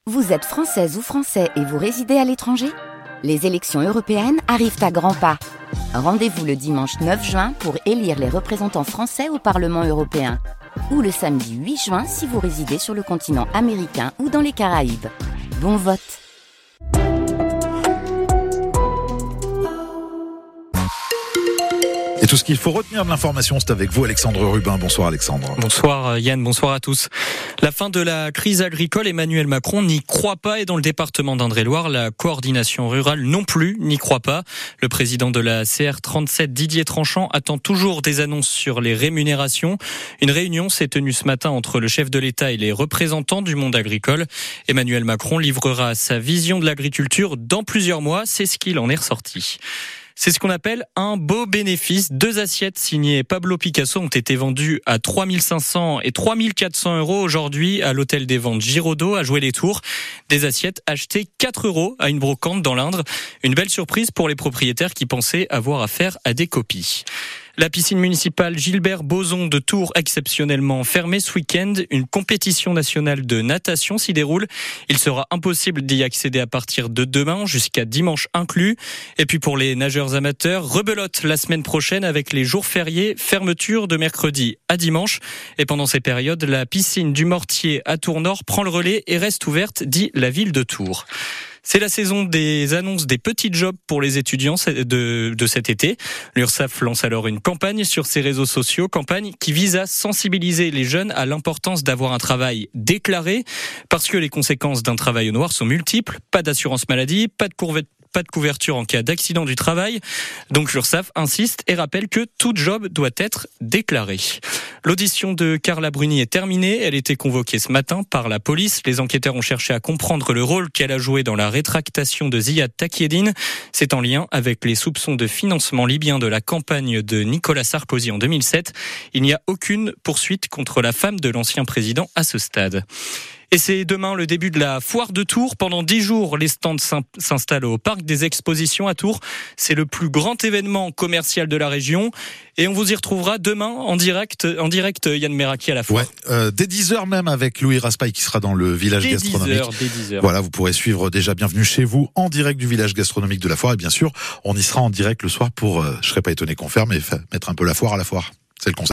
Vous êtes française ou français et vous résidez à l'étranger ? Les élections européennes arrivent à grands pas. Rendez-vous le dimanche 9 juin pour élire les représentants français au Parlement européen. Ou le samedi 8 juin si vous résidez sur le continent américain ou dans les Caraïbes. Bon vote! Et tout ce qu'il faut retenir de l'information, c'est avec vous, Alexandre Rubin. Bonsoir Alexandre. Bonsoir Yann, bonsoir à tous. La fin de la crise agricole, Emmanuel Macron n'y croit pas et dans le département d'Indre-et-Loire, la coordination rurale non plus n'y croit pas. Le président de la CR37, Didier Tranchant, attend toujours des annonces sur les rémunérations. Une réunion s'est tenue ce matin entre le chef de l'État et les représentants du monde agricole. Emmanuel Macron livrera sa vision de l'agriculture dans plusieurs mois, c'est ce qu'il en est ressorti. C'est ce qu'on appelle un beau bénéfice. 2 assiettes signées Pablo Picasso ont été vendues à 3 500 et 3 400 euros aujourd'hui à l'hôtel des ventes Giraudot à Joué-les-Tours. Des assiettes achetées 4 euros à une brocante dans l'Indre. Une belle surprise pour les propriétaires qui pensaient avoir affaire à des copies. La piscine municipale Gilbert Bozon de Tours exceptionnellement fermée ce week-end. Une compétition nationale de natation s'y déroule. Il sera impossible d'y accéder à partir de demain jusqu'à dimanche inclus. Et puis pour les nageurs amateurs, rebelote la semaine prochaine avec les jours fériés, fermeture de mercredi à dimanche. Et pendant ces périodes, la piscine du Mortier à Tours-Nord prend le relais et reste ouverte, dit la ville de Tours. C'est la saison des annonces des petits jobs pour les étudiants de cet été. L'URSSAF lance alors une campagne sur ses réseaux sociaux, campagne qui vise à sensibiliser les jeunes à l'importance d'avoir un travail déclaré, parce que les conséquences d'un travail au noir sont multiples. Pas d'assurance maladie, pas de couverture en cas d'accident du travail. Donc l'URSSAF insiste et rappelle que tout job doit être déclaré. L'audition de Carla Bruni est terminée. Elle était convoquée ce matin par la police. Les enquêteurs ont cherché à comprendre le rôle qu'elle a joué dans la rétractation de Ziad Takieddine. C'est en lien avec les soupçons de financement libyen de la campagne de Nicolas Sarkozy en 2007. Il n'y a aucune poursuite contre la femme de l'ancien président à ce stade. Et c'est demain le début de la foire de Tours. Pendant 10 jours, les stands s'installent au parc des expositions à Tours. C'est le plus grand événement commercial de la région. Et on vous y retrouvera demain en direct Yann Meraki à la foire. Ouais, dès 10h même avec Louis Raspail qui sera dans le village gastronomique. Dès 10h. Voilà, vous pourrez suivre déjà Bienvenue chez vous en direct du village gastronomique de la foire. Et bien sûr, on y sera en direct le soir pour, je serais pas étonné qu'on ferme, mais mettre un peu la foire à la foire. C'est le concept.